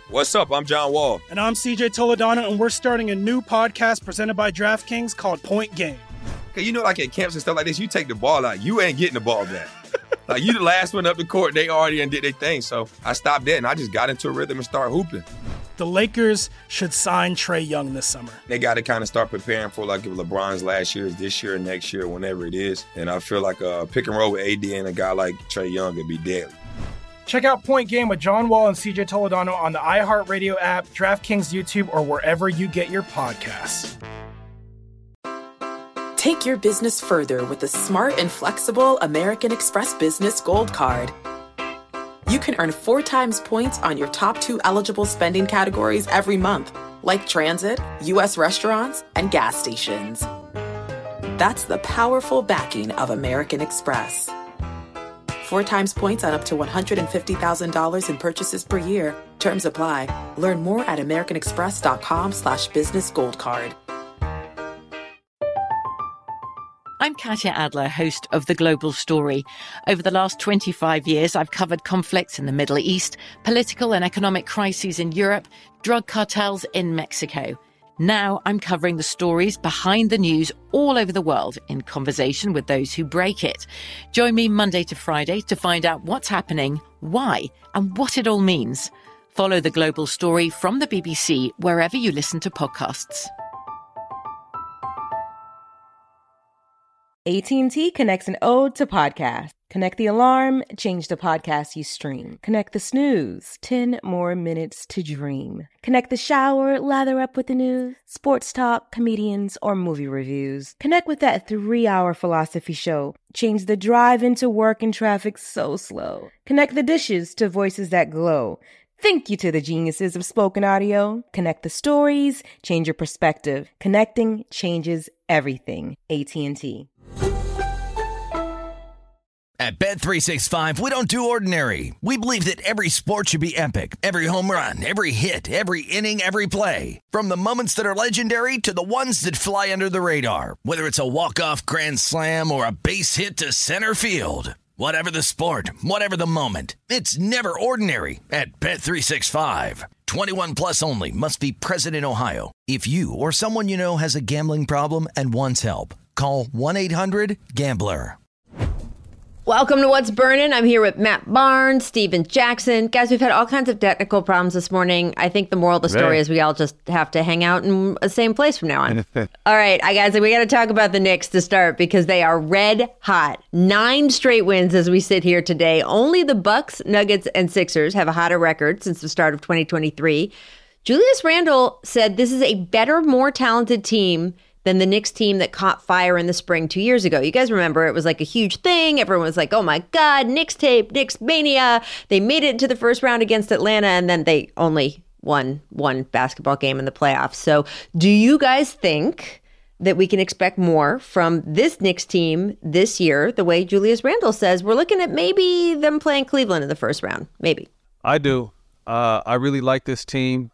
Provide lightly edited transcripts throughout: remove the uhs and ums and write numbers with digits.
What's up? I'm John Wall. And I'm CJ Toledano, and we're starting a new podcast presented by DraftKings called Point Game. Okay, you know, like at camps and stuff like this, you take the ball out, you ain't getting the ball back. Like, you the last one up the court, they already did their thing. So I stopped that, and I just got into a rhythm and started hooping. The Lakers should sign Trae Young this summer. They got to kind of start preparing for, like, if LeBron's last year is this year, next year, whenever it is. And I feel like a pick and roll with AD and a guy like Trae Young would be deadly. Check out Point Game with John Wall and CJ Toledano on the iHeartRadio app, DraftKings YouTube, or wherever you get your podcasts. Take your business further with the smart and flexible American Express Business Gold Card. You can earn 4 times points on your top 2 eligible spending categories every month, like transit, U.S. restaurants, and gas stations. That's the powerful backing of American Express. 4 times points on up to $150,000 in purchases per year. Terms apply. Learn more at americanexpress.com/businessgoldcard. I'm Katya Adler, host of The Global Story. Over the last 25 years, I've covered conflicts in the Middle East, political and economic crises in Europe, drug cartels in Mexico. Now I'm covering the stories behind the news all over the world in conversation with those who break it. Join me Monday to Friday to find out what's happening, why, and what it all means. Follow The Global Story from the BBC wherever you listen to podcasts. AT&T connects an ode to podcast. Connect the alarm, change the podcast you stream. Connect the snooze, 10 more minutes to dream. Connect the shower, lather up with the news, sports talk, comedians, or movie reviews. Connect with that 3-hour philosophy show. Change the drive into work and traffic so slow. Connect the dishes to voices that glow. Thank you to the geniuses of spoken audio. Connect the stories, change your perspective. Connecting changes everything. AT&T. At Bet365, we don't do ordinary. We believe that every sport should be epic. Every home run, every hit, every inning, every play. From the moments that are legendary to the ones that fly under the radar. Whether it's a walk-off grand slam or a base hit to center field. Whatever the sport, whatever the moment. It's never ordinary at Bet365. 21 plus only. Must be present in Ohio. If you or someone you know has a gambling problem and wants help, call 1-800-GAMBLER. Welcome to What's Burning. I'm here with Matt Barnes, Steven Jackson. Guys, we've had all kinds of technical problems this morning. I think the moral of the story is we all just have to hang out in the same place from now on. All right, guys, we got to talk about the Knicks to start because they are red hot. 9 straight wins as we sit here today. Only the Bucks, Nuggets, and Sixers have a hotter record since the start of 2023. Julius Randle said this is a better, more talented team than the Knicks team that caught fire in the spring 2 years ago. You guys remember it was like a huge thing. Everyone was like, oh my God, Knicks tape, Knicks mania. They made it to the first round against Atlanta, and then they only won one basketball game in the playoffs. So do you guys think that we can expect more from this Knicks team this year, the way Julius Randle says? We're looking at maybe them playing Cleveland in the first round, maybe. I do. I really like this team.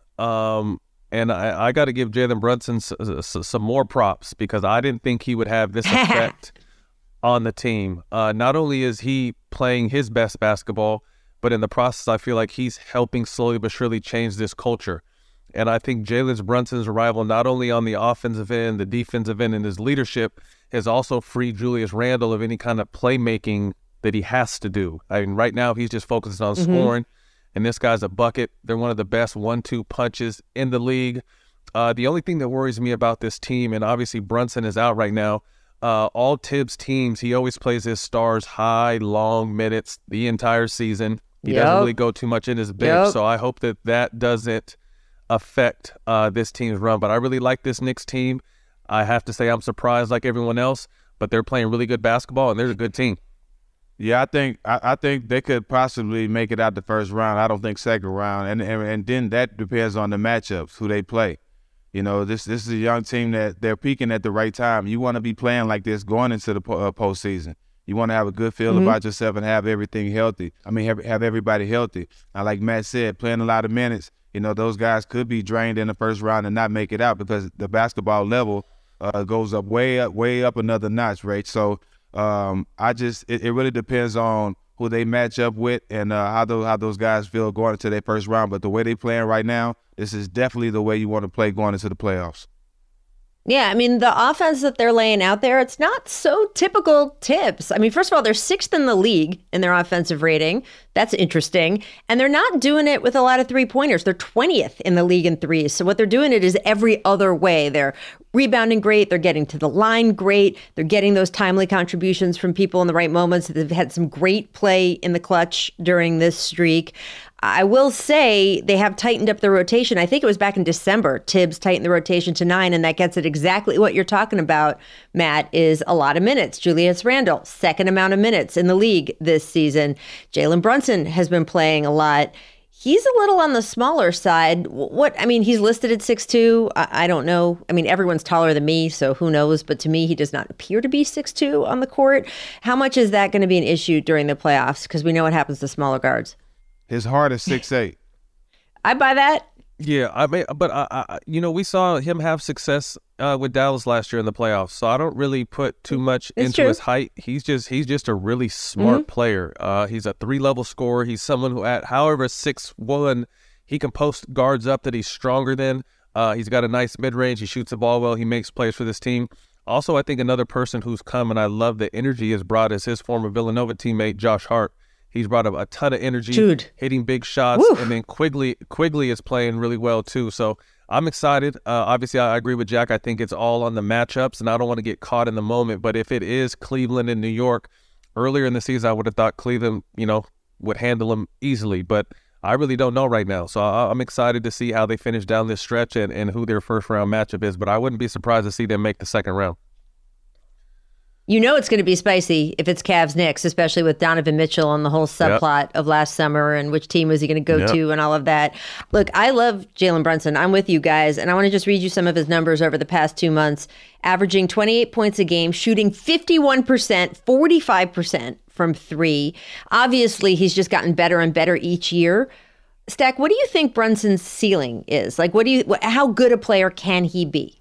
And I got to give Jalen Brunson some more props because I didn't think he would have this effect on the team. Not only is he playing his best basketball, but in the process, I feel like he's helping slowly but surely change this culture. And I think Jalen Brunson's arrival, not only on the offensive end, the defensive end, and his leadership, has also freed Julius Randle of any kind of playmaking that he has to do. I mean, right now, he's just focused on scoring. And this guy's a bucket. They're one of the best 1-2 punches in the league. The only thing that worries me about this team, and obviously Brunson is out right now, all Tibbs teams, he always plays his stars high, long minutes the entire season. He doesn't really go too much in his bench, so I hope that doesn't affect this team's run. But I really like this Knicks team. I have to say I'm surprised like everyone else, but they're playing really good basketball, and they're a good team. Yeah, I think they could possibly make it out the first round. I don't think second round, and then that depends on the matchups, who they play. You know, this is a young team that they're peaking at the right time. You want to be playing like this going into the postseason. You want to have a good feel about yourself and have everything healthy. I mean, have everybody healthy. Now, like Matt said, playing a lot of minutes, you know, those guys could be drained in the first round and not make it out because the basketball level goes up way up another notch, right? So it really depends on who they match up with and how those guys feel going into their first round. But the way they playing right now, this is definitely the way you want to play going into the playoffs. Yeah, I mean, the offense that they're laying out there, it's not so typical Tibbs. I mean, first of all, they're 6th in the league in their offensive rating. That's interesting. And they're not doing it with a lot of three-pointers. They're 20th in the league in threes. So what they're doing it is every other way. They're rebounding great. They're getting to the line great. They're getting those timely contributions from people in the right moments. They've had some great play in the clutch during this streak. I will say they have tightened up the rotation. I think it was back in December, Tibbs tightened the rotation to 9, and that gets at exactly what you're talking about, Matt, is a lot of minutes. Julius Randle, 2nd amount of minutes in the league this season. Jalen Brunson has been playing a lot. He's a little on the smaller side. He's listed at 6'2". I don't know. I mean, everyone's taller than me, so who knows? But to me, he does not appear to be 6'2" on the court. How much is that going to be an issue during the playoffs? Because we know what happens to smaller guards. His heart is 6'8". I buy that. Yeah, we saw him have success with Dallas last year in the playoffs. So I don't really put too much into his height. He's just a really smart player. He's a 3-level scorer. He's someone who at however 6'1", he can post guards up that he's stronger than. He's got a nice mid-range. He shoots the ball well. He makes plays for this team. Also, I think another person who's come and I love the energy has brought is his former Villanova teammate Josh Hart. He's brought up a ton of energy, hitting big shots, and then Quigley is playing really well too. So I'm excited. Obviously, I agree with Jack. I think it's all on the matchups, and I don't want to get caught in the moment. But if it is Cleveland and New York, earlier in the season, I would have thought Cleveland, would handle them easily. But I really don't know right now. So I'm excited to see how they finish down this stretch and who their first-round matchup is. But I wouldn't be surprised to see them make the second round. You know it's going to be spicy if it's Cavs-Knicks, especially with Donovan Mitchell and the whole subplot of last summer and which team was he going to go to and all of that. Look, I love Jalen Brunson. I'm with you guys, and I want to just read you some of his numbers over the past 2 months. Averaging 28 points a game, shooting 51%, 45% from 3. Obviously, he's just gotten better and better each year. Stack, what do you think Brunson's ceiling is? Like, how good a player can he be?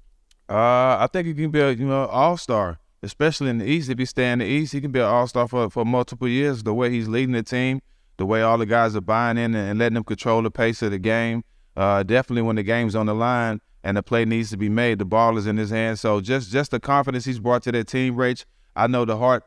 I think he can be a all-star. Especially in the East, if he stay in the East, he can be an all-star for multiple years. The way he's leading the team, the way all the guys are buying in and letting him control the pace of the game. Definitely when the game's on the line and the play needs to be made, the ball is in his hands. So just the confidence he's brought to that team, Rach. I know the heart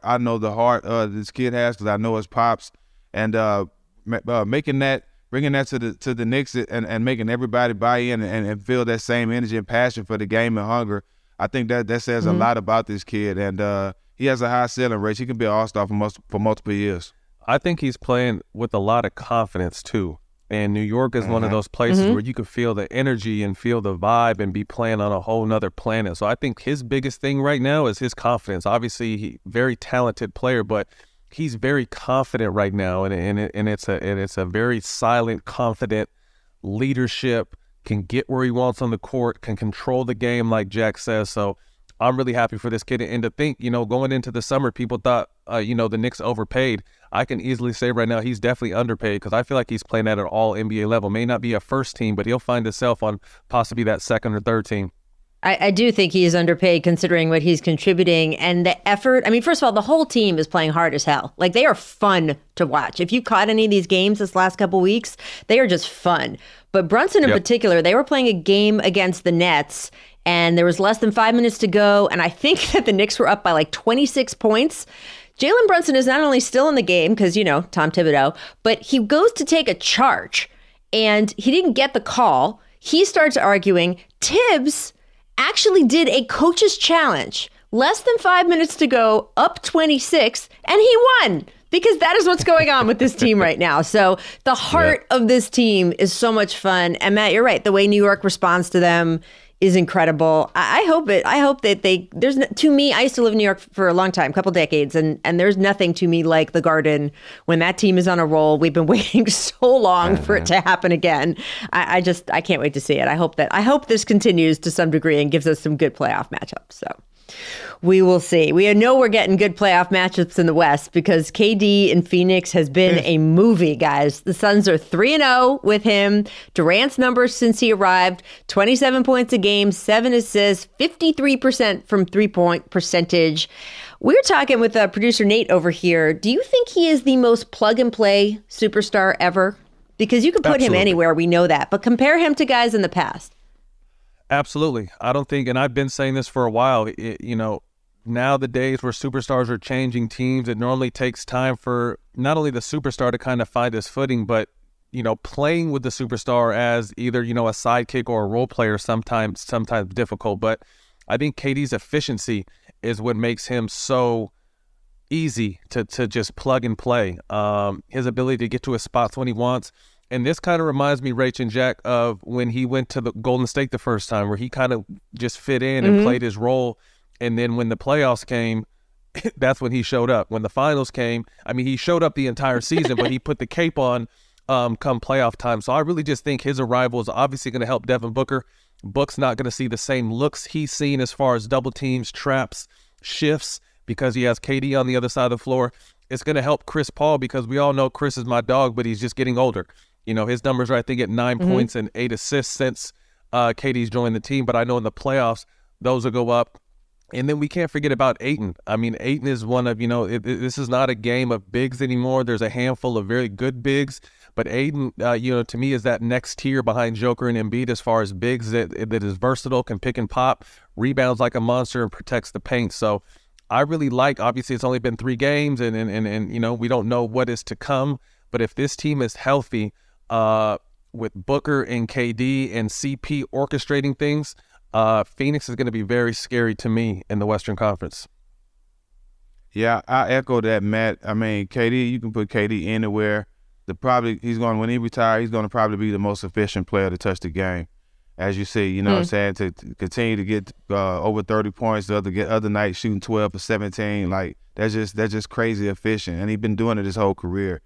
this kid has because I know his pops. And bringing that to the Knicks and making everybody buy in and feel that same energy and passion for the game and hunger. I think that says a lot about this kid, and he has a high ceiling, Rich. He can be an all-star for multiple years. I think he's playing with a lot of confidence, too. And New York is one of those places where you can feel the energy and feel the vibe and be playing on a whole nother planet. So I think his biggest thing right now is his confidence. Obviously, he very talented player, but he's very confident right now, and it's a very silent, confident leadership. Can get where he wants on the court, can control the game like Jack says. So I'm really happy for this kid. And to think, going into the summer, people thought, the Knicks overpaid. I can easily say right now he's definitely underpaid because I feel like he's playing at an all-NBA level. May not be a first team, but he'll find himself on possibly that second or third team. I do think he is underpaid considering what he's contributing and the effort. I mean, first of all, the whole team is playing hard as hell. Like, they are fun to watch. If you caught any of these games this last couple weeks, they are just fun. But Brunson in particular, they were playing a game against the Nets, and there was less than 5 minutes to go. And I think that the Knicks were up by like 26 points. Jalen Brunson is not only still in the game because, Tom Thibodeau, but he goes to take a charge, and he didn't get the call. He starts arguing. Tibbs actually did a coach's challenge. Less than 5 minutes to go, up 26, and he won. Because that is what's going on with this team right now. So the heart of this team is so much fun. And Matt, you're right. The way New York responds to them is incredible. I hope that to me, I used to live in New York for a long time, a couple decades, and there's nothing to me like the Garden when that team is on a roll. We've been waiting so long for it to happen again. I can't wait to see it. I hope this continues to some degree and gives us some good playoff matchups. So We will see. We know we're getting good playoff matchups in the West because KD in Phoenix has been a movie, guys. The Suns are 3-0 with him. Durant's numbers since he arrived, 27 points a game, 7 assists, 53% from three-point percentage. We're talking with producer Nate over here. Do you think he is the most plug-and-play superstar ever? Because you can put him anywhere, we know that. But compare him to guys in the past. Absolutely. I don't think, and I've been saying this for a while, now the days where superstars are changing teams, it normally takes time for not only the superstar to kind of find his footing, but, playing with the superstar as either, a sidekick or a role player sometimes difficult. But I think KD's efficiency is what makes him so easy to just plug and play. His ability to get to his spots when he wants. And this kind of reminds me, Rach and Jack, of when he went to the Golden State the first time, where he kind of just fit in and played his role. And then when the playoffs came, that's when he showed up. When the finals came, he showed up the entire season, but he put the cape on come playoff time. So I really just think his arrival is obviously going to help Devin Booker. Book's not going to see the same looks he's seen as far as double teams, traps, shifts, because he has KD on the other side of the floor. It's going to help Chris Paul because we all know Chris is my dog, but he's just getting older. His numbers are, I think, at 9 points and 8 assists since KD's joined the team. But I know in the playoffs, those will go up. And then we can't forget about Ayton. Ayton is one of, this is not a game of bigs anymore. There's a handful of very good bigs. But Ayton, to me, is that next tier behind Joker and Embiid as far as bigs that is versatile, can pick and pop, rebounds like a monster, and protects the paint. So I really obviously it's only been 3 games and we don't know what is to come. But if this team is healthy, with Booker and KD and CP orchestrating things, Phoenix is going to be very scary to me in the Western Conference. Yeah, I echo that, Matt. KD, you can put KD anywhere. When he retires, he's going to probably be the most efficient player to touch the game. As you see, what I'm saying, to continue to get over 30 points, the other night shooting 12 for 17, that's just crazy efficient, and he's been doing it his whole career.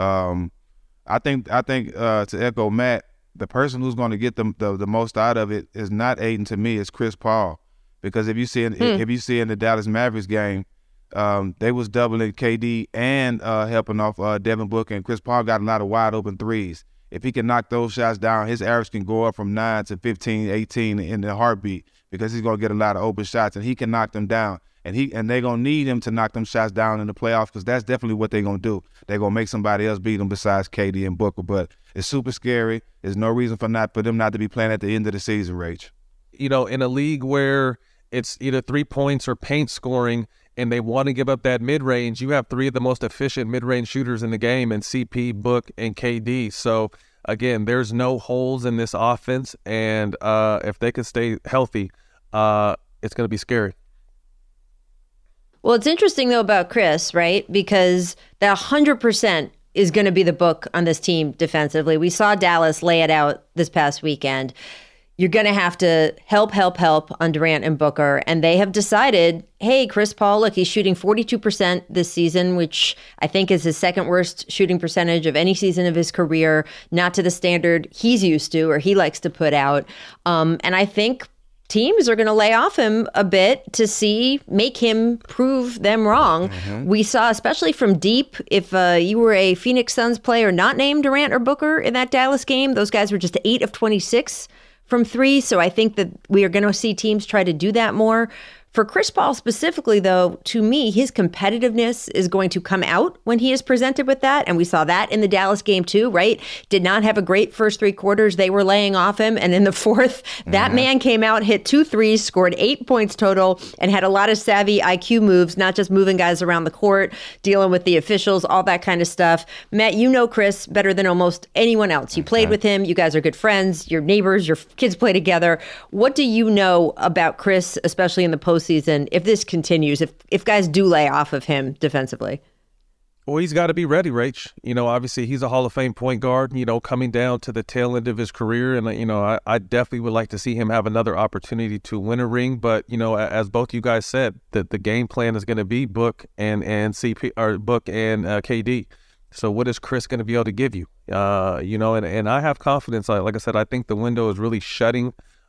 I think to echo Matt, the person who's going to get the most out of it is not Ayton. To me, it's Chris Paul, because if you see in the Dallas Mavericks game, they was doubling KD and helping off Devin Booker, and Chris Paul got a lot of wide open threes. If he can knock those shots down, his average can go up from 9 to 15, 18 in a heartbeat, because he's going to get a lot of open shots, and he can knock them down. And they're going to need him to knock them shots down in the playoffs, because that's definitely what they're going to do. They're going to make somebody else beat them besides KD and Booker. But it's super scary. There's no reason for them not to be playing at the end of the season, Rach. In a league where it's either 3 points or paint scoring and they want to give up that mid-range, you have 3 of the most efficient mid-range shooters in the game in CP, Book, and KD. So, again, there's no holes in this offense. And if they can stay healthy, it's going to be scary. Well, it's interesting, though, about Chris, right? Because that 100% is going to be the book on this team defensively. We saw Dallas lay it out this past weekend. You're going to have to help on Durant and Booker. And they have decided, hey, Chris Paul, look, he's shooting 42% this season, which I think is his second worst shooting percentage of any season of his career, not to the standard he's used to or he likes to put out. And I think teams are going to lay off him a bit to make him prove them wrong. We saw, especially from deep, if you were a Phoenix Suns player not named Durant or Booker in that Dallas game, those guys were just 8 of 26 from 3. So I think that we are going to see teams try to do that more. For Chris Paul specifically, though, to me, his competitiveness is going to come out when he is presented with that. And we saw that in the Dallas game, too, right? Did not have a great first 3 quarters. They were laying off him. And in the fourth, that man came out, hit 2 threes, scored 8 points total, and had a lot of savvy IQ moves, not just moving guys around the court, dealing with the officials, all that kind of stuff. Matt, you know Chris better than almost anyone else. You played with him. You guys are good friends. Your neighbors, your kids play together. What do you know about Chris, especially in the postseason, if this continues, if guys do lay off of him defensively? Well, he's got to be ready, Rach. Obviously he's a Hall of Fame point guard, coming down to the tail end of his career. And, I definitely would like to see him have another opportunity to win a ring. But, as both you guys said, that the game plan is going to be Book and CP, or Book and KD. So what is Chris going to be able to give you? And I have confidence. Like I said, I think the window is really shutting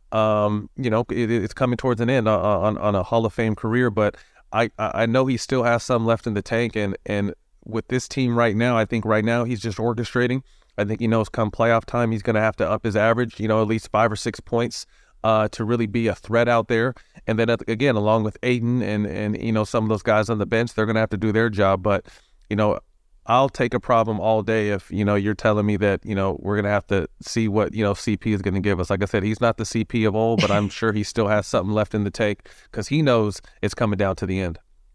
It's coming towards an end on a Hall of Fame career, but I know he still has some left in the tank, and with this team right now, I think right now he's just orchestrating. I think he knows come playoff time he's going to have to up his average, at least 5 or 6 points to really be a threat out there. And then again, along with Ayton and some of those guys on the bench, they're going to have to do their job. But I'll take a problem all day if, you're telling me that, we're going to have to see what, CP is going to give us. Like I said, he's not the CP of old, but I'm sure he still has something left in the tank because he knows it's coming down to the end.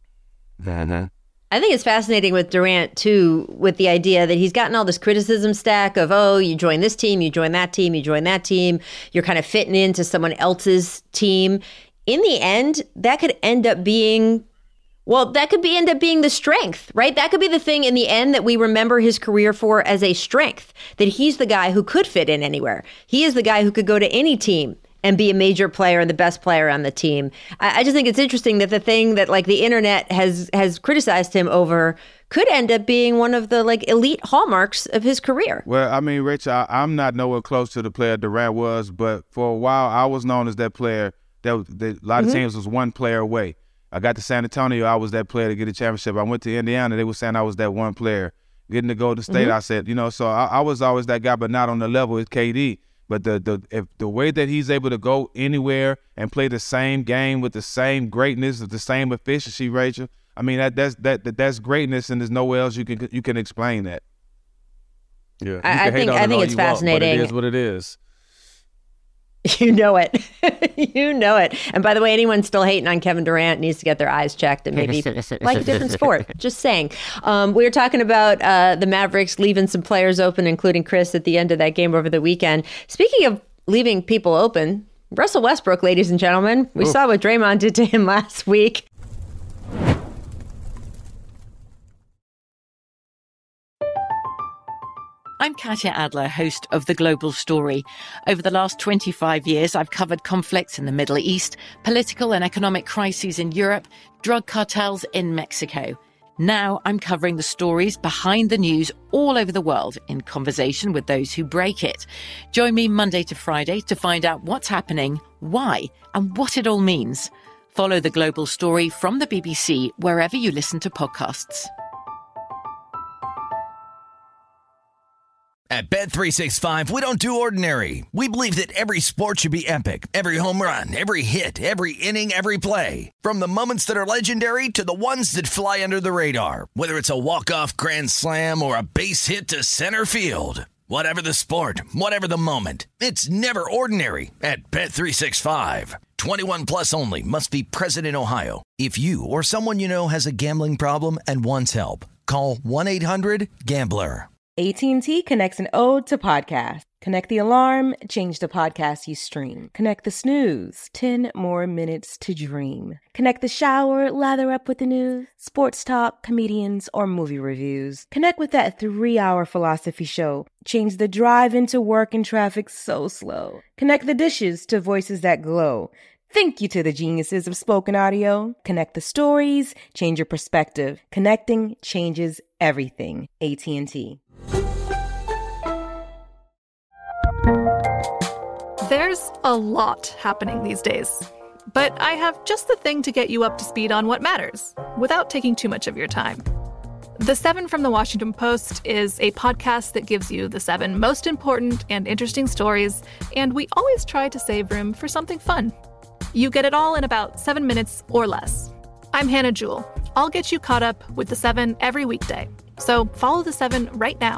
I think it's fascinating with Durant, too, with the idea that he's gotten all this criticism stack of, you join this team, you join that team, you join that team. You're kind of fitting into someone else's team. In the end, that could end up being... end up being the strength, right? That could be the thing in the end that we remember his career for as a strength, that he's the guy who could fit in anywhere. He is the guy who could go to any team and be a major player and the best player on the team. I just think it's interesting that the thing that the internet has criticized him over could end up being one of the elite hallmarks of his career. Well, I mean, Rich, I'm not nowhere close to the player Durant was, but for a while I was known as that player. A lot of teams was one player away. I got to San Antonio, I was that player to get a championship. I went to Indiana, they were saying I was that one player. Getting to Golden State, I said, so I was always that guy, but not on the level as KD. But the way that he's able to go anywhere and play the same game with the same greatness, with the same efficiency, Rachel, I mean that's greatness, and there's nowhere else you can explain that. Yeah, I think it's fascinating. But it is what it is. You know it. You know it. And by the way, anyone still hating on Kevin Durant needs to get their eyes checked and maybe like a different sport. Just saying. We were talking about the Mavericks leaving some players open, including Chris, at the end of that game over the weekend. Speaking of leaving people open, Russell Westbrook, ladies and gentlemen. We saw what Draymond did to him last week. I'm Katya Adler, host of The Global Story. Over the last 25 years, I've covered conflicts in the Middle East, political and economic crises in Europe, drug cartels in Mexico. Now I'm covering the stories behind the news all over the world in conversation with those who break it. Join me Monday to Friday to find out what's happening, why, and what it all means. Follow The Global Story from the BBC wherever you listen to podcasts. At Bet365, we don't do ordinary. We believe that every sport should be epic. Every home run, every hit, every inning, every play. From the moments that are legendary to the ones that fly under the radar. Whether it's a walk-off grand slam or a base hit to center field. Whatever the sport, whatever the moment. It's never ordinary at Bet365. 21 plus only. Must be present in Ohio. If you or someone you know has a gambling problem and wants help, call 1-800-GAMBLER. AT&T connects an ode to podcasts. Connect the alarm, change the podcast you stream. Connect the snooze, 10 more minutes to dream. Connect the shower, lather up with the news, sports talk, comedians, or movie reviews. Connect with that 3-hour philosophy show. Change the drive into work and traffic so slow. Connect the dishes to voices that glow. Thank you to the geniuses of spoken audio. Connect the stories, change your perspective. Connecting changes everything. AT&T. There's a lot happening these days, but I have just the thing to get you up to speed on what matters without taking too much of your time. The 7 from the Washington Post is a podcast that gives you the 7 most important and interesting stories, and we always try to save room for something fun. You get it all in about 7 minutes or less. I'm Hannah Jewell. I'll get you caught up with the 7 every weekday. So follow the 7 right now.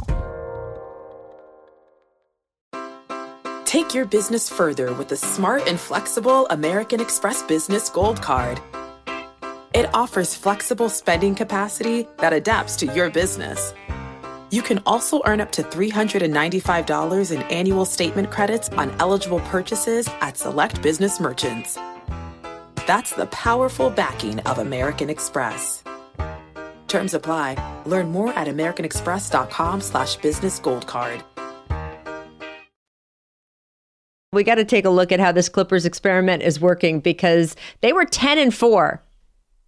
Take your business further with the smart and flexible American Express Business Gold Card. It offers flexible spending capacity that adapts to your business. You can also earn up to $395 in annual statement credits on eligible purchases at select business merchants. That's the powerful backing of American Express. Terms apply. Learn more at americanexpress.com/business gold card. We got to take a look at how this Clippers experiment is working because they were 10-4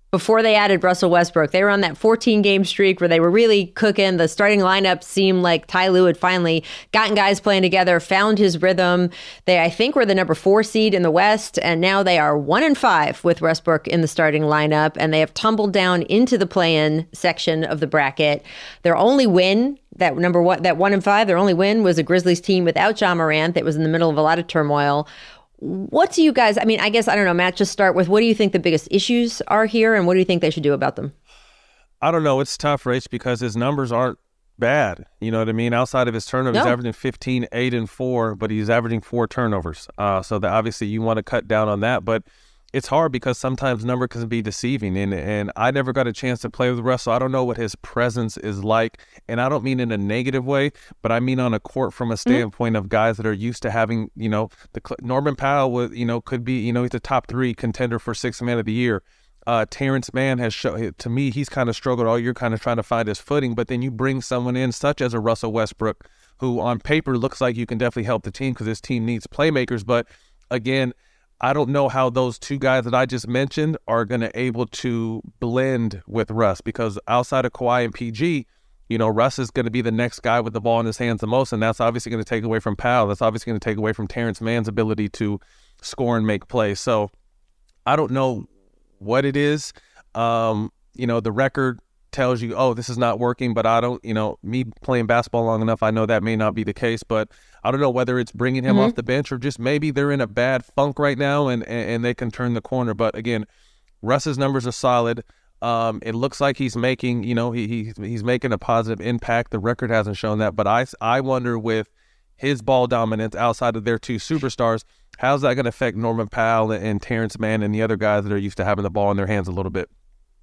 before they added Russell Westbrook. They were on that 14-game streak where they were really cooking. The starting lineup seemed like Ty Lue had finally gotten guys playing together, found his rhythm. They, I think, were the number 4 seed in the West, and now they are 1-5 with Westbrook in the starting lineup, and they have tumbled down into the play-in section of the bracket. Their only win, that 1-5, their only win was a Grizzlies team without Ja Morant that was in the middle of a lot of turmoil. What do you guys, I mean, I guess, I don't know, Matt, just start with, what do you think the biggest issues are here, and what do you think they should do about them? I don't know. It's tough, Rach, because his numbers aren't bad. You know what I mean? Outside of his turnovers, he's averaging 15, 8, and 4, but he's averaging 4 turnovers. So that obviously you want to cut down on that, but it's hard because sometimes number can be deceiving, and I never got a chance to play with Russ, so I don't know what his presence is like, and I don't mean in a negative way, but I mean on a court from a standpoint of guys that are used to having, you know, Norman Powell would, you know, could be, you know, he's a top 3 contender for 6th Man of the Year. Terrence Mann has shown, to me, he's kind of struggled all year, kind of trying to find his footing, but then you bring someone in such as a Russell Westbrook, who on paper looks like you can definitely help the team because this team needs playmakers, but again, I don't know how those 2 guys that I just mentioned are going to able to blend with Russ, because outside of Kawhi and PG, you know, Russ is going to be the next guy with the ball in his hands the most, and that's obviously going to take away from Powell. That's obviously going to take away from Terrence Mann's ability to score and make plays. So I don't know what it is. You know, the record tells you, oh, this is not working, but I don't, you know, me playing basketball long enough, I know that may not be the case, but I don't know whether it's bringing him off the bench or just maybe they're in a bad funk right now and they can turn the corner. But again, Russ's numbers are solid. It looks like he's making, you know, he's making a positive impact. The record hasn't shown that, but I wonder with his ball dominance outside of their 2 superstars, how's that going to affect Norman Powell and Terrence Mann and the other guys that are used to having the ball in their hands a little bit?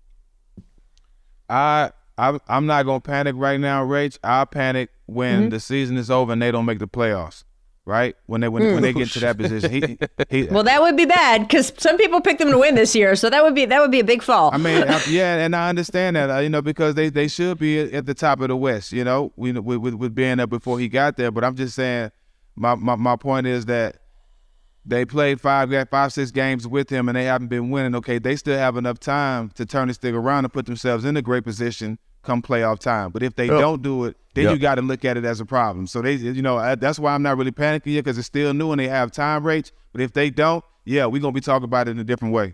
I'm not gonna panic right now, Rach. I'll panic when the season is over and they don't make the playoffs, right? When they get to that position. Well, that would be bad because some people picked them to win this year, so that would be a big fall. I mean, yeah, and I understand that, you know, because they should be at the top of the West, you know, with being there before he got there. But I'm just saying, my point is that they played 5-6 games with him, and they haven't been winning. Okay, they still have enough time to turn this thing around and put themselves in a great position come playoff time. But if they don't do it, then you got to look at it as a problem. So they, you know, that's why I'm not really panicking yet, because it's still new and they have time rates. But if they don't, yeah, we're gonna be talking about it in a different way.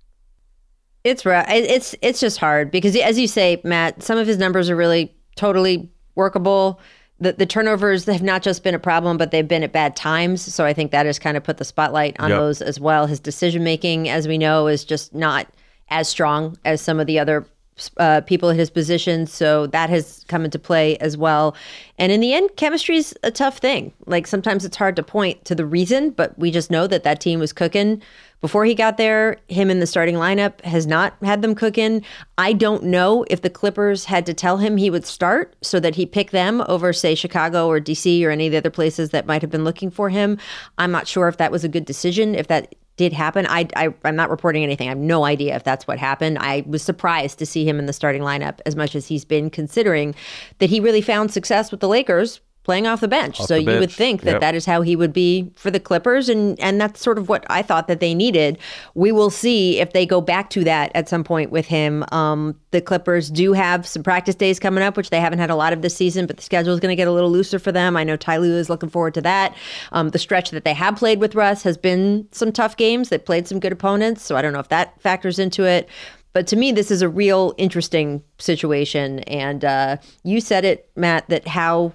It's right. It's just hard because, as you say, Matt, some of his numbers are really totally workable. The turnovers have not just been a problem, but they've been at bad times. So I think that has kind of put the spotlight on those as well. His decision-making, as we know, is just not as strong as some of the other people at his position. So that has come into play as well. And in the end, chemistry is a tough thing. Like sometimes it's hard to point to the reason, but we just know that team was cooking. Before he got there, him in the starting lineup has not had them cooking. I don't know if the Clippers had to tell him he would start so that he picked them over, say, Chicago or DC or any of the other places that might have been looking for him. I'm not sure if that was a good decision, if that did happen. I'm not reporting anything. I have no idea if that's what happened. I was surprised to see him in the starting lineup as much as he's been, considering that he really found success with the Lakers playing off the bench. You would think that that is how he would be for the Clippers, and that's sort of what I thought that they needed. We will see if they go back to that at some point with him. The Clippers do have some practice days coming up, which they haven't had a lot of this season, but the schedule is going to get a little looser for them. I know Ty Lue is looking forward to that. The stretch that they have played with Russ has been some tough games. They played some good opponents, so I don't know if that factors into it. But to me, this is a real interesting situation. And you said it, Matt, that how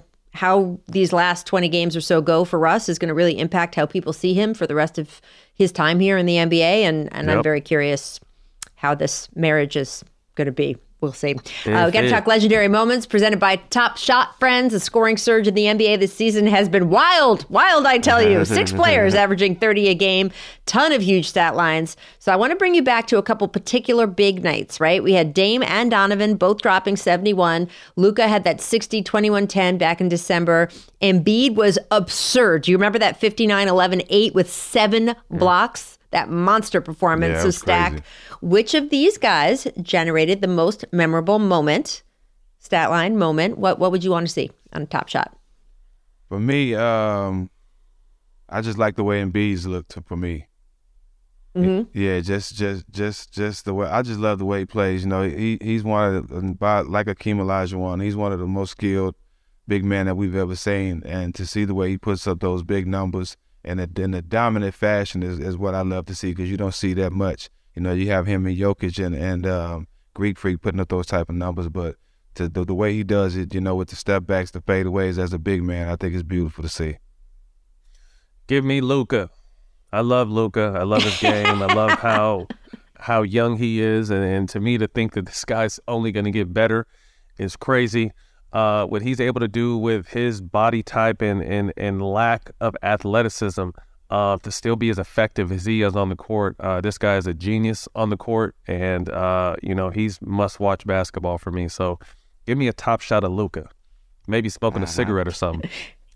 these last 20 games or so go for Russ is going to really impact how people see him for the rest of his time here in the NBA. And I'm very curious how this marriage is going to be. We'll see. We got to talk legendary moments presented by Top Shot Friends. The scoring surge in the NBA this season has been wild, I tell you. 6 players averaging 30 a game, ton of huge stat lines. So I want to bring you back to a couple particular big nights, right? We had Dame and Donovan both dropping 71. Luka had that 60, 21-10 back in December. Embiid was absurd. Do you remember that 59-11-8 with 7 blocks? That monster performance. So Stack, crazy. Which of these guys generated the most memorable moment, stat line moment? What would you want to see on a Top Shot? For me, I just like the way Embiid's looked for me. Mm-hmm. Yeah, just the way I just love the way he plays. You know, he's one of the, like Akeem Olajuwon, he's one of the most skilled big men that we've ever seen. And to see the way he puts up those big numbers and in a dominant fashion is what I love to see, because you don't see that much. You know, you have him and Jokic and Greek Freak putting up those type of numbers, but the way he does it, you know, with the step backs, the fadeaways as a big man, I think it's beautiful to see. Give me Luka. I love Luka. I love his game. I love how young he is. And to me, to think that this guy's only going to get better is crazy. What he's able to do with his body type and lack of athleticism to still be as effective as he is on the court. This guy is a genius on the court. And, you know, he's must-watch basketball for me. So give me a top shot of Luka. Maybe smoking a cigarette or something.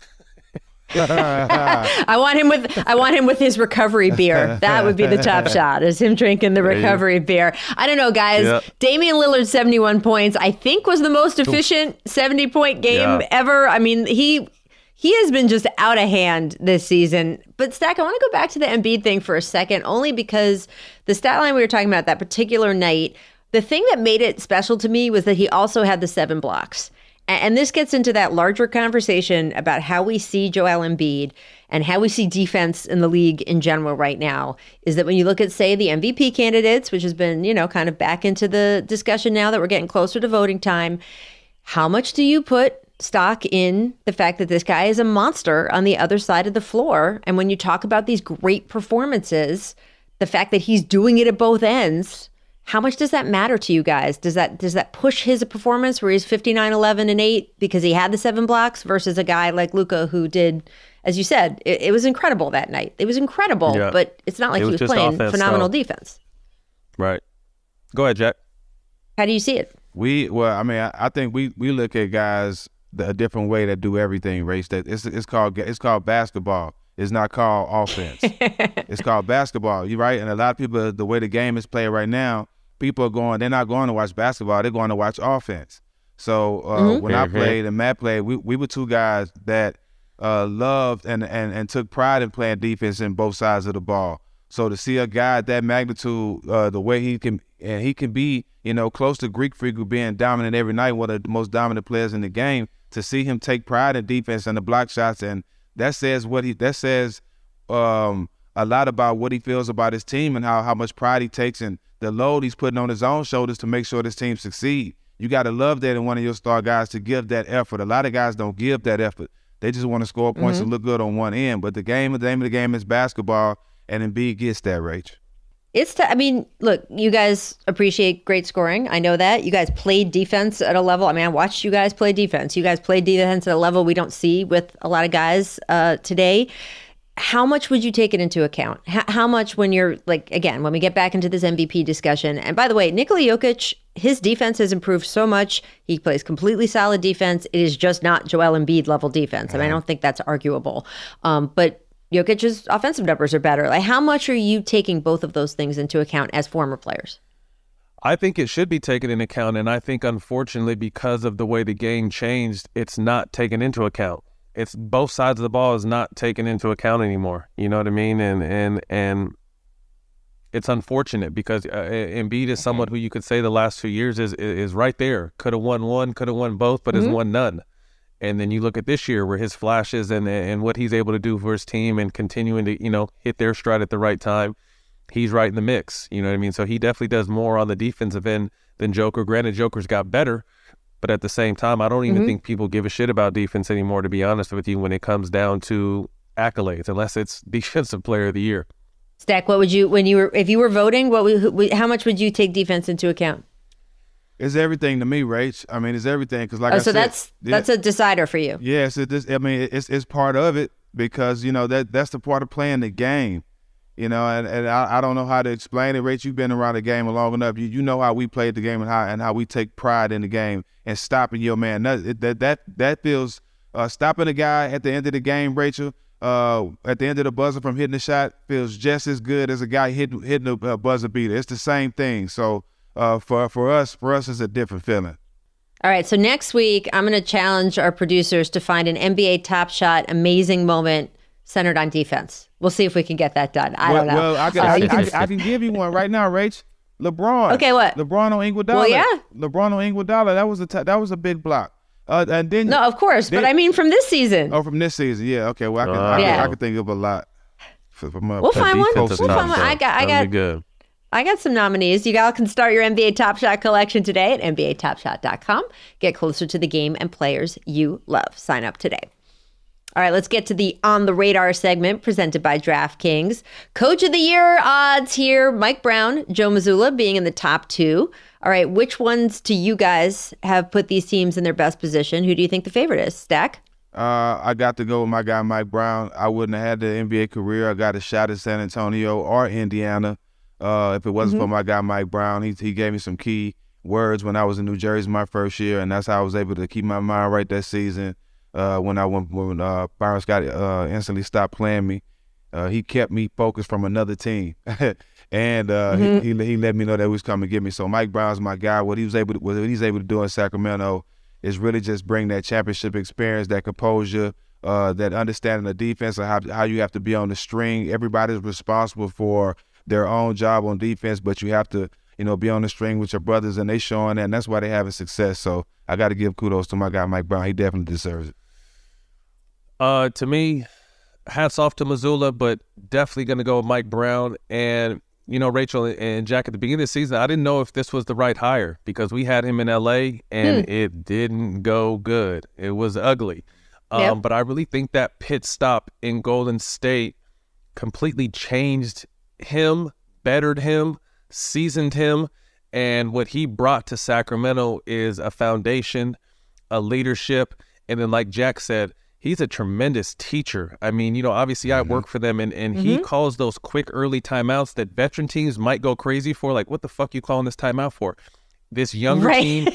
I want him with his recovery beer. That would be the top shot, is him drinking the recovery beer. I don't know, guys. Yep. Damian Lillard, 71 points, I think was the most efficient 70-point game ever. I mean, he has been just out of hand this season. But Stack, I want to go back to the Embiid thing for a second, only because the stat line we were talking about that particular night, the thing that made it special to me was that he also had the 7 blocks. And this gets into that larger conversation about how we see Joel Embiid and how we see defense in the league in general right now, is that when you look at, say, the MVP candidates, which has been, you know, kind of back into the discussion now that we're getting closer to voting time, how much do you put stock in the fact that this guy is a monster on the other side of the floor? And when you talk about these great performances, the fact that he's doing it at both ends, how much does that matter to you guys? Does that push his performance where he's 59, 11, and 8 because he had the 7 blocks versus a guy like Luka who did, as you said, it was incredible that night. It was incredible, but it's not like he was playing phenomenal defense. Right. Go ahead, Jack. How do you see it? I think we look at guys a different way that do everything, Race. That it's called basketball. It's not called offense. It's called basketball. You're right. And a lot of people, the way the game is played right now, they're not going to watch basketball. They're going to watch offense. So when I played and Matt played, we were two guys that loved and took pride in playing defense in both sides of the ball. So to see a guy at that magnitude, the way he can be, you know, close to Greek Freak, who being dominant every night, one of the most dominant players in the game, to see him take pride in defense and the block shots, and that says a lot about what he feels about his team and how much pride he takes and the load he's putting on his own shoulders to make sure this team succeed. You got to love that in one of your star guys, to give that effort. A lot of guys don't give that effort. They just want to score points and look good on one end. But the name of the game is basketball, and Embiid gets that, Rach. Look, you guys appreciate great scoring. I know that. You guys played defense at a level. I mean, I watched you guys play defense. You guys played defense at a level we don't see with a lot of guys today. How much would you take it into account? How much when you're, like, again, when we get back into this MVP discussion, and by the way, Nikola Jokic, his defense has improved so much. He plays completely solid defense. It is just not Joel Embiid level defense. I mean, I don't think that's arguable. But Jokic's offensive numbers are better. Like, how much are you taking both of those things into account as former players? I think it should be taken into account, and I think, unfortunately, because of the way the game changed, it's not taken into account. It's both sides of the ball is not taken into account anymore. You know what I mean? And it's unfortunate because Embiid is someone who you could say the last 2 years is right there. Could have won one, could have won both, but has won none. And then you look at this year where his flashes and what he's able to do for his team and continuing to, you know, hit their stride at the right time. He's right in the mix. You know what I mean? So he definitely does more on the defensive end than Joker. Granted, Joker's got better, but at the same time, I don't even think people give a shit about defense anymore, to be honest with you, when it comes down to accolades, unless it's Defensive Player of the Year. Stack, what would you, if you were voting, how much would you take defense into account? It's everything to me, Rach. I mean, it's everything because, like I said, that's a decider for you. Yes, it's part of it because, you know, that's the part of playing the game. You know, and I don't know how to explain it, Rach. You've been around the game long enough. You know how we played the game and how we take pride in the game and stopping your man. That feels stopping a guy at the end of the game, Rachel. At the end of the buzzer from hitting the shot feels just as good as a guy hitting a buzzer beater. It's the same thing. So for us, it's a different feeling. All right. So next week, I'm going to challenge our producers to find an NBA Top Shot amazing moment centered on defense. We'll see if we can get that done. I don't know. Well, I can give you one right now, Rach. LeBron. Okay, what? LeBron on Iguodala. Well, yeah. LeBron on Iguodala. That was a big block. And then no, of course, but I mean from this season. Oh, from this season, yeah. Okay, well, I can think of a lot. We'll find one. I got some nominees. You guys can start your NBA Top Shot collection today at NBATopShot.com. Get closer to the game and players you love. Sign up today. All right, let's get to the On the Radar segment presented by DraftKings. Coach of the Year odds here. Mike Brown, Joe Mazzulla being in the top 2. All right, which ones do you guys have put these teams in their best position? Who do you think the favorite is? Stack? I got to go with my guy Mike Brown. I wouldn't have had the NBA career. I got a shot at San Antonio or Indiana if it wasn't for my guy Mike Brown. He gave me some key words when I was in New Jersey my first year, and that's how I was able to keep my mind right that season. When Byron Scott instantly stopped playing me, he kept me focused from another team, and he let me know that he was coming to get me. So Mike Brown's my guy. What he's able to do in Sacramento is really just bring that championship experience, that composure, that understanding of defense, and how you have to be on the string. Everybody's responsible for their own job on defense, but you have to be on the string with your brothers, and they showing that, and that's why they having success. So I got to give kudos to my guy Mike Brown. He definitely deserves it. To me, hats off to Mazzulla, but definitely going to go with Mike Brown. And, Rachel and Jack, at the beginning of the season, I didn't know if this was the right hire because we had him in L.A. and it didn't go good. It was ugly. But I really think that pit stop in Golden State completely changed him, bettered him, seasoned him. And what he brought to Sacramento is a foundation, a leadership. And then like Jack said, he's a tremendous teacher. I mean, obviously I work for them, and he calls those quick early timeouts that veteran teams might go crazy for. Like, what the fuck you calling this timeout for? This younger team,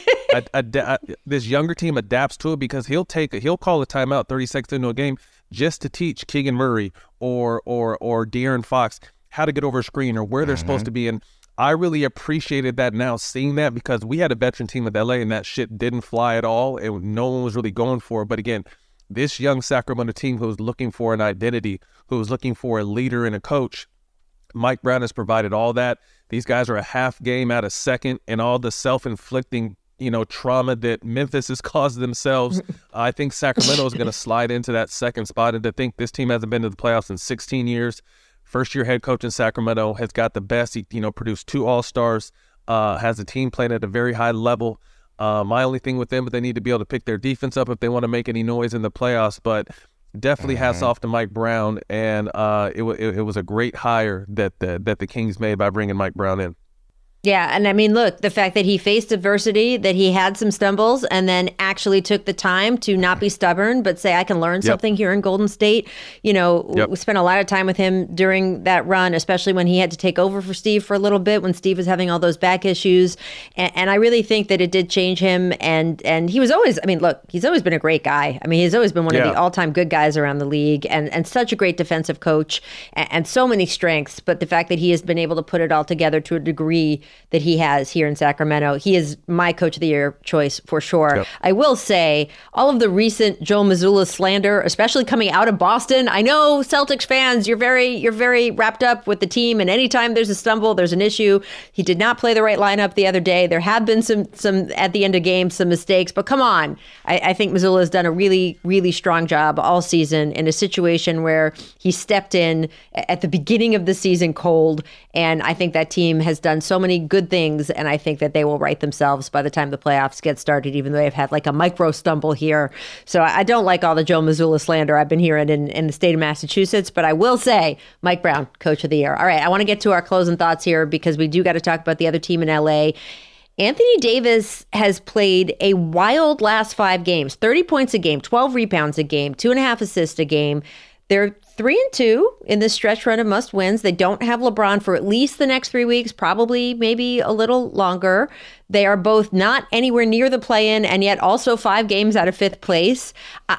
this younger team adapts to it because he'll call a timeout 30 seconds into a game just to teach Keegan Murray or De'Aaron Fox how to get over a screen or where they're supposed to be. And I really appreciated that now, seeing that, because we had a veteran team with LA and that shit didn't fly at all, and no one was really going for it. But again, this young Sacramento team who was looking for an identity, who was looking for a leader and a coach, Mike Brown has provided all that. These guys are a half game out of second, and all the self-inflicting, trauma that Memphis has caused themselves. I think Sacramento is going to slide into that second spot. And to think this team hasn't been to the playoffs in 16 years. First-year head coach in Sacramento, has got the best. He, produced 2 All-Stars, has a team playing at a very high level. My only thing with them, but they need to be able to pick their defense up if they want to make any noise in the playoffs. But definitely hats off to Mike Brown, and it was a great hire that the Kings made by bringing Mike Brown in. Yeah, and I mean, look, the fact that he faced adversity, that he had some stumbles, and then actually took the time to not be stubborn, but say, I can learn something here in Golden State. We spent a lot of time with him during that run, especially when he had to take over for Steve for a little bit, when Steve was having all those back issues. And I really think that it did change him. And he was always, he's always been a great guy. I mean, he's always been one of the all-time good guys around the league, and such a great defensive coach, and so many strengths. But the fact that he has been able to put it all together to a degree that he has here in Sacramento, he is my Coach of the Year choice for sure. Yep. I will say, all of the recent Joe Mazzulla slander, especially coming out of Boston, I know Celtics fans, you're very wrapped up with the team, and anytime there's a stumble, there's an issue. He did not play the right lineup the other day. There have been some at the end of games, some mistakes, but come on. I think Mazzulla has done a really, really strong job all season in a situation where he stepped in at the beginning of the season cold, and I think that team has done so many good things, and I think that they will right themselves by the time the playoffs get started, even though they've had like a micro stumble here. So I don't like all the Joe Mazzulla slander I've been hearing in the state of Massachusetts, but I will say Mike Brown, Coach of the Year. All right, I want to get to our closing thoughts here because we do got to talk about the other team in LA. Anthony Davis has played a wild last 5 games, 30 points a game, 12 rebounds a game, 2.5 assists a game. They're 3-2 in this stretch run of must wins. They don't have LeBron for at least the next 3 weeks, probably maybe a little longer. They are both not anywhere near the play-in, and yet also 5 games out of 5th place.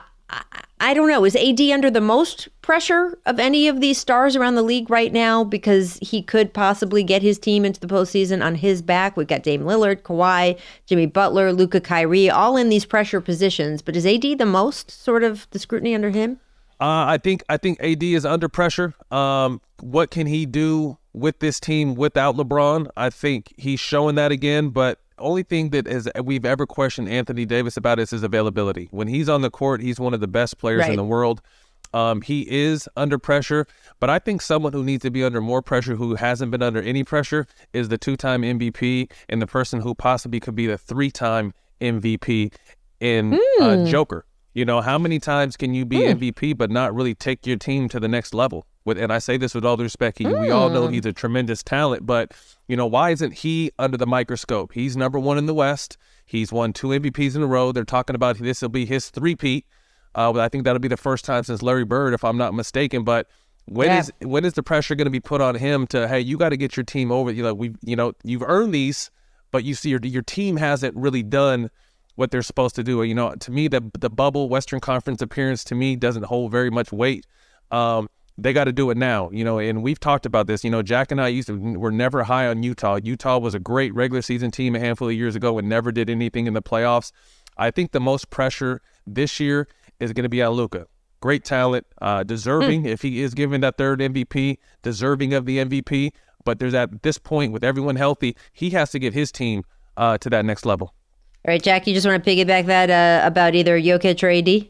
I don't know. Is AD under the most pressure of any of these stars around the league right now? Because he could possibly get his team into the postseason on his back. We've got Dame Lillard, Kawhi, Jimmy Butler, Luka, Kyrie, all in these pressure positions. But is AD the most sort of the scrutiny under him? I think AD is under pressure. What can he do with this team without LeBron? I think he's showing that again, but only thing that we've ever questioned Anthony Davis about is his availability. When he's on the court, he's one of the best players in the world. He is under pressure, but I think someone who needs to be under more pressure, who hasn't been under any pressure, is the 2-time MVP and the person who possibly could be the 3-time MVP in Joker. You know, how many times can you be MVP but not really take your team to the next level? And I say this with all due respect. We all know he's a tremendous talent, but, you know, why isn't he under the microscope? He's number 1 in the West. He's won 2 MVPs in a row. They're talking about this will be his 3-peat. I think that'll be the first time since Larry Bird, if I'm not mistaken. But when is the pressure going to be put on him to, hey, you got to get your team over? You've earned these, but you see your team hasn't really done what they're supposed to do. You know, to me, the bubble Western Conference appearance to me doesn't hold very much weight. They got to do it now, you know, and we've talked about this. You know, Jack and I were never high on Utah. Utah was a great regular season team a handful of years ago and never did anything in the playoffs. I think the most pressure this year is going to be on Luka. Great talent, deserving, if he is given that 3rd MVP, deserving of the MVP. But there's at this point, with everyone healthy, he has to get his team to that next level. All right, Jack, you just want to piggyback that about either Jokic or AD?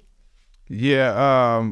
Yeah,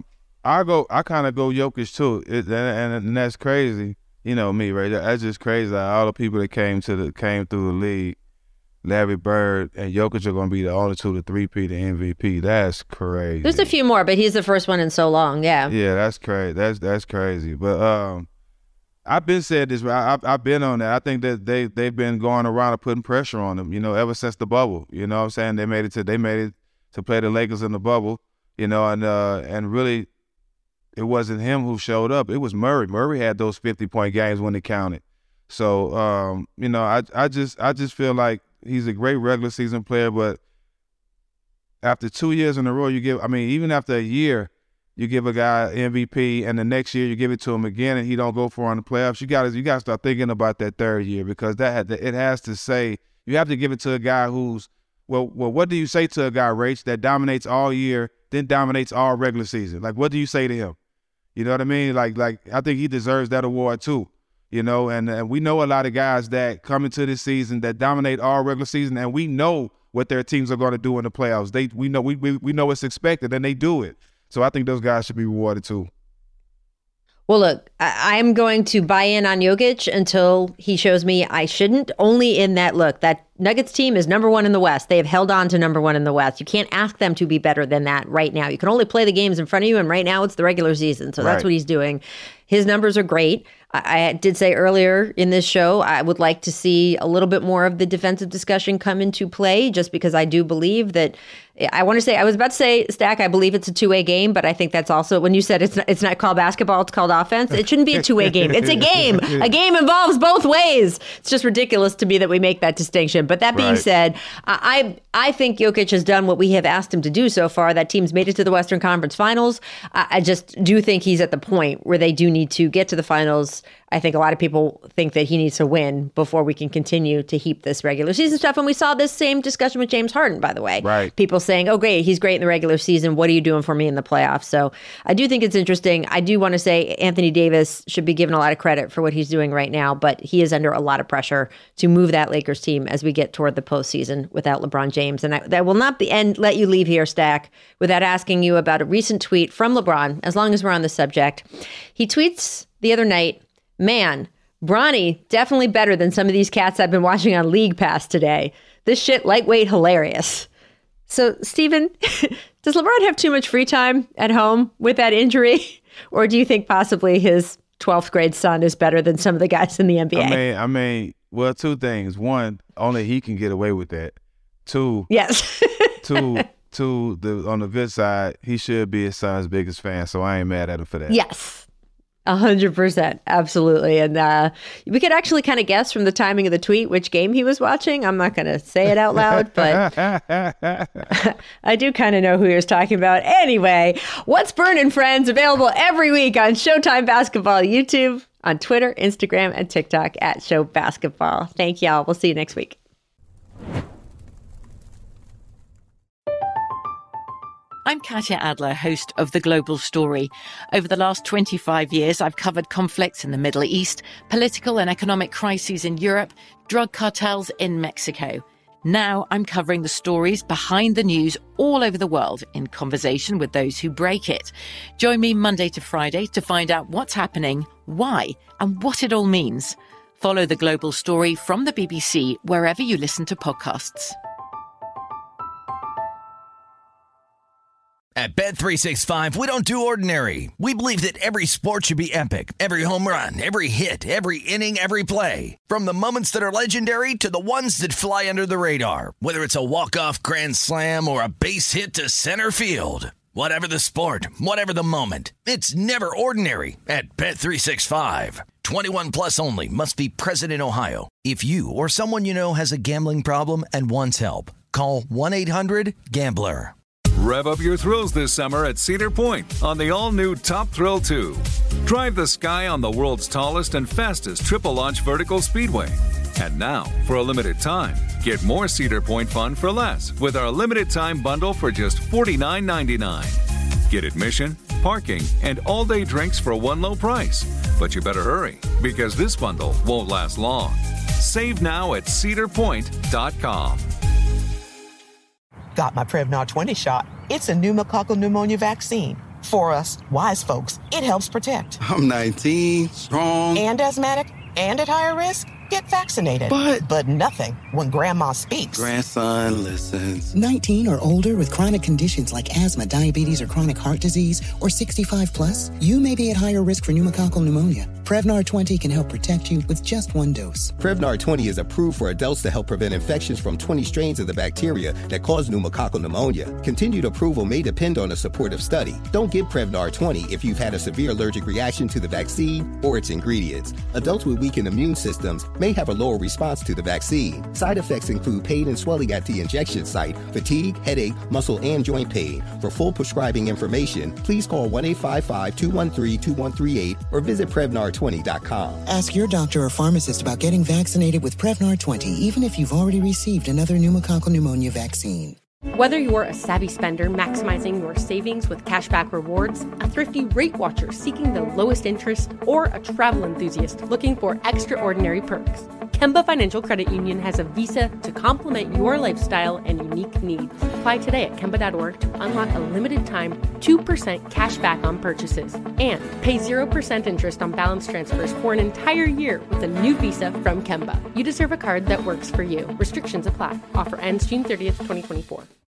I kind of go Jokic too, and that's crazy. You know me, right? That's just crazy. All the people that came through the league, Larry Bird and Jokic are going to be the only 2 to 3-peat the MVP. That's crazy. There's a few more, but he's the first one in so long. Yeah. Yeah, that's crazy. That's crazy. But I've been said this. I've been on that. I think that they've been going around and putting pressure on them. You know, ever since the bubble. You know what I'm saying? They made it to play the Lakers in the bubble. You know, and really, it wasn't him who showed up. It was Murray. Murray had those 50-point games when it counted. So you know, I just feel like he's a great regular season player, but after 2 years in a row, even after a year, you give a guy MVP, and the next year you give it to him again, and he don't go for on the playoffs. You got to start thinking about that 3rd year, because it has to say you have to give it to a guy who's well. What do you say to a guy, Rach, that dominates all year, then dominates all regular season? Like, what do you say to him? You know what I mean? Like I think he deserves that award too. You know, and we know a lot of guys that come into this season that dominate all regular season, and we know what their teams are going to do in the playoffs. We know what's expected, and they do it. So I think those guys should be rewarded too. Well, look, I'm going to buy in on Jokic until he shows me I shouldn't. Only in that, look, that Nuggets team is number 1 in the West. They have held on to number 1 in the West. You can't ask them to be better than that right now. You can only play the games in front of you, and right now it's the regular season. So that's what he's doing. His numbers are great. I did say earlier in this show, I would like to see a little bit more of the defensive discussion come into play, just because I do believe that I was about to say, Stack, I believe it's a 2-way game, but I think that's also, when you said it's not called basketball, it's called offense. It shouldn't be a 2-way game. It's a game. A game involves both ways. It's just ridiculous to me that we make that distinction. But that being said, I think Jokic has done what we have asked him to do so far. That team's made it to the Western Conference Finals. I just do think he's at the point where they do need to get to the finals. I think a lot of people think that he needs to win before we can continue to heap this regular season stuff. And we saw this same discussion with James Harden, by the way. Right. People saying, oh, great, he's great in the regular season. What are you doing for me in the playoffs? So I do think it's interesting. I do want to say Anthony Davis should be given a lot of credit for what he's doing right now, but he is under a lot of pressure to move that Lakers team as we get toward the postseason without LeBron James. And that will not be let you leave here, Stack, without asking you about a recent tweet from LeBron, as long as we're on the subject. He tweets the other night, man, Bronny, definitely better than some of these cats I've been watching on League Pass today. This shit lightweight hilarious. So, Steven, does LeBron have too much free time at home with that injury? Or do you think possibly his 12th grade son is better than some of the guys in the NBA? I mean, well, 2 things. 1, only he can get away with that. 2, yes. 2, on the good side, he should be his son's biggest fan, so I ain't mad at him for that. Yes. 100%. Absolutely. And we could actually kind of guess from the timing of the tweet which game he was watching. I'm not going to say it out loud, but I do kind of know who he was talking about. Anyway, What's Burning, friends, available every week on Showtime Basketball YouTube, on Twitter, Instagram, and TikTok at Show Basketball. Thank y'all. We'll see you next week. I'm Katya Adler, host of The Global Story. Over the last 25 years, I've covered conflicts in the Middle East, political and economic crises in Europe, drug cartels in Mexico. Now I'm covering the stories behind the news all over the world in conversation with those who break it. Join me Monday to Friday to find out what's happening, why, and what it all means. Follow The Global Story from the BBC wherever you listen to podcasts. At Bet365, we don't do ordinary. We believe that every sport should be epic. Every home run, every hit, every inning, every play. From the moments that are legendary to the ones that fly under the radar. Whether it's a walk-off grand slam or a base hit to center field. Whatever the sport, whatever the moment. It's never ordinary at Bet365. 21 plus only. Must be present in Ohio. If you or someone you know has a gambling problem and wants help, call 1-800-GAMBLER. Rev up your thrills this summer at Cedar Point on the all-new Top Thrill 2. Drive the sky on the world's tallest and fastest triple-launch vertical speedway. And now, for a limited time, get more Cedar Point fun for less with our limited-time bundle for just $49.99. Get admission, parking, and all-day drinks for one low price. But you better hurry, because this bundle won't last long. Save now at cedarpoint.com. Got my Prevnar 20 shot. It's a pneumococcal pneumonia vaccine. For us, wise folks, it helps protect. I'm 19, strong. And asthmatic, and at higher risk. Get vaccinated. But nothing when grandma speaks. Grandson listens. 19 or older with chronic conditions like asthma, diabetes, or chronic heart disease, or 65 plus, you may be at higher risk for pneumococcal pneumonia. Prevnar 20 can help protect you with just one dose. Prevnar 20 is approved for adults to help prevent infections from 20 strains of the bacteria that cause pneumococcal pneumonia. Continued approval may depend on a supportive study. Don't give Prevnar 20 if you've had a severe allergic reaction to the vaccine or its ingredients. Adults with weakened immune systems may have a lower response to the vaccine. Side effects include pain and swelling at the injection site, fatigue, headache, muscle, and joint pain. For full prescribing information, please call 1-855-213-2138 or visit Prevnar20.com. Ask your doctor or pharmacist about getting vaccinated with Prevnar 20, even if you've already received another pneumococcal pneumonia vaccine. Whether you're a savvy spender maximizing your savings with cashback rewards, a thrifty rate watcher seeking the lowest interest, or a travel enthusiast looking for extraordinary perks, Kemba Financial Credit Union has a visa to complement your lifestyle and unique needs. Apply today at Kemba.org to unlock a limited time 2% cash back on purchases and pay 0% interest on balance transfers for an entire year with a new visa from Kemba. You deserve a card that works for you. Restrictions apply. Offer ends June 30th, 2024.